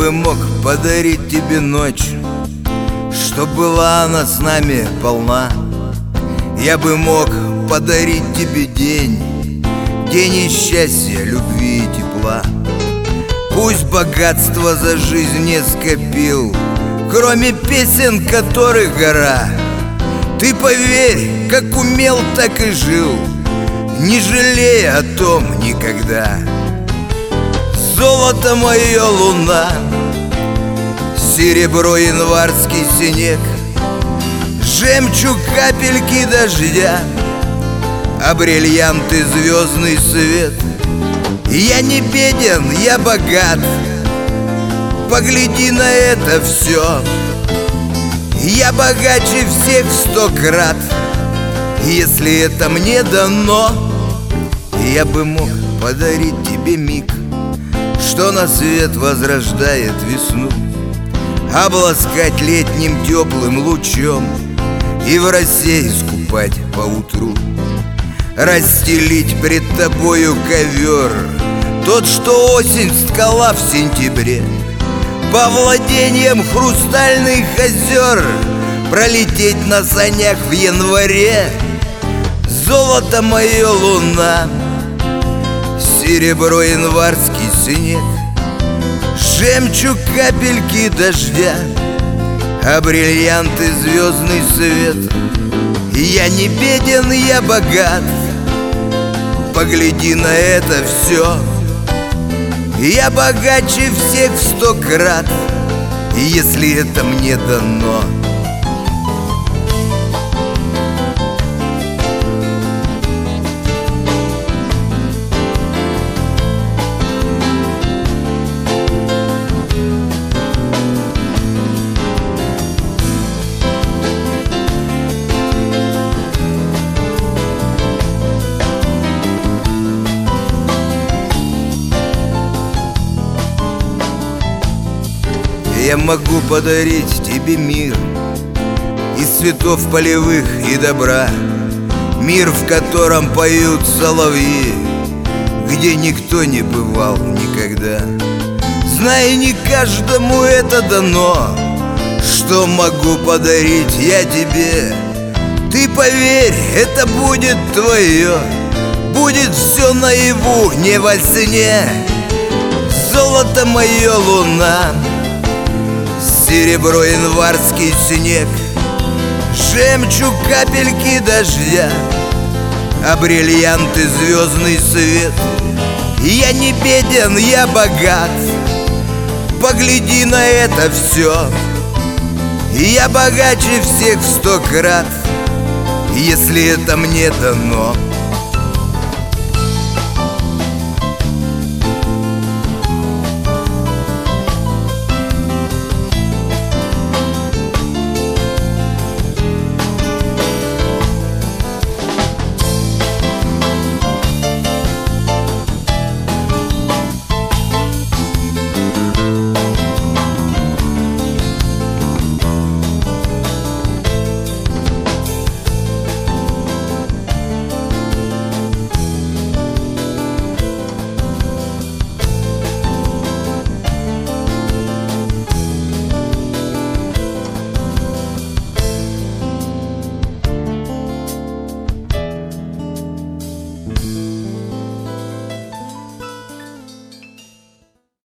бы мог подарить тебе ночь, чтоб была она с нами полна. Я бы мог подарить тебе день, день счастья, любви и тепла. Пусть богатства за жизнь не скопил, кроме песен, которых гора. Ты поверь, как умел, так и жил, не жалея о том никогда. Золото мое, луна, серебро, январский снег, жемчуг, капельки дождя, а бриллианты, звездный свет. Я не беден, я богат, погляди на это все. Я богаче всех в 100 крат, если это мне дано. Я бы мог подарить тебе миг, что на свет возрождает весну, обласкать летним теплым лучом и в росе искупать поутру. Расстелить пред тобою ковер, тот, что осень сткала в сентябре, по владениям хрустальных озер пролететь на санях в январе. Золото мое, луна, серебро, январский снег, жемчуг, капельки дождя, а бриллианты, звездный свет. Я не беден, я богат, погляди на это все. Я богаче всех в 100 крат, если это мне дано. Я могу подарить тебе мир из цветов полевых и добра, мир, в котором поют соловьи, где никто не бывал никогда. Знай, не каждому это дано, что могу подарить я тебе. Ты поверь, это будет твое, будет все наяву, не во сне. Золото мое, луна, серебро, январский снег, жемчуг, капельки дождя, а бриллианты, звездный свет. Я не беден, я богат, погляди на это все. Я богаче всех в 100 крат, если это мне дано.